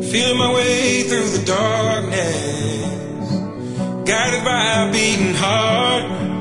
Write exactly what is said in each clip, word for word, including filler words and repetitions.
Feeling my way through the darkness, guided by a beating heart.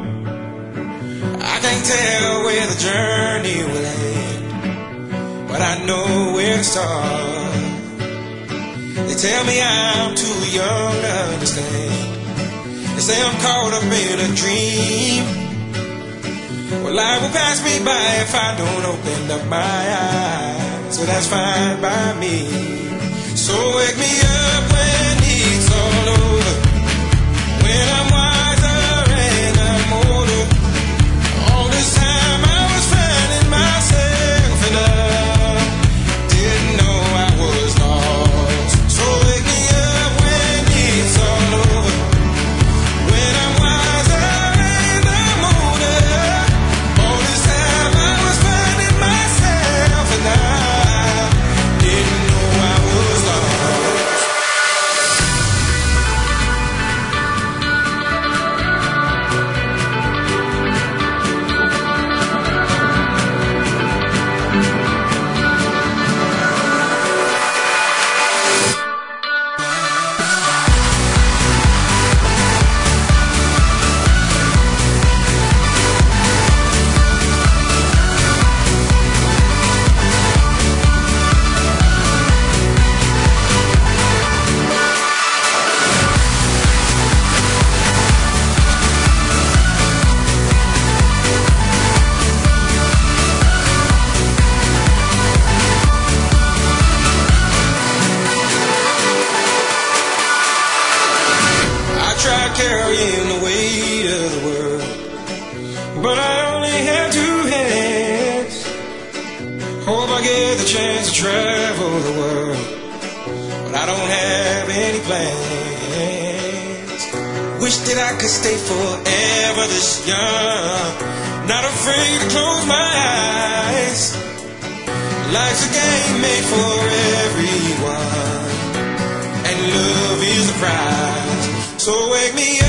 I can't tell where the journey will end, but I know where to start. They tell me I'm too young to understand. They say I'm caught up in a dream. Well, life will pass me by if I don't open up my eyes. So that's fine by me. So wake me up when it's all over, when I'm wiser and I'm older. All this time I was finding myself and I didn't know I was lost. So wake me up when it's all over, when I'm wiser and I'm older. All this time I was finding myself and I didn't know I was lost. Carrying the weight of the world, but I only have two hands. Hope I get the chance to travel the world, but I don't have any plans. Wish that I could stay forever this young, not afraid to close my eyes. Life's a game made for everyone, and love is the prize. So wake me up